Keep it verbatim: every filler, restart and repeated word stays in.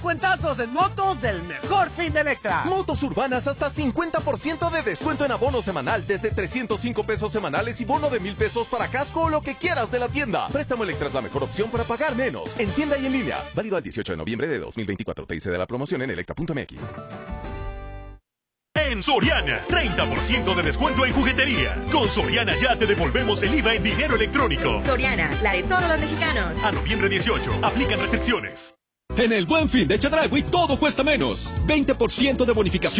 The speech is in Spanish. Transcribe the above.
Cuentazos en motos del mejor fin de Electra. Motos urbanas hasta cincuenta por ciento de descuento en abono semanal desde trescientos cinco pesos semanales y bono de mil pesos para casco o lo que quieras de la tienda. Préstamo Electra es la mejor opción para pagar menos. En tienda y en línea. Válido al dieciocho de noviembre de dos mil veinticuatro. Te dice de la promoción en electra punto m x. En Soriana, treinta por ciento de descuento en juguetería. Con Soriana ya te devolvemos el I V A en dinero electrónico. Soriana, la de todos los mexicanos. A noviembre dieciocho, aplican restricciones. En el Buen Fin de Chedraui todo cuesta menos. veinte por ciento de bonificación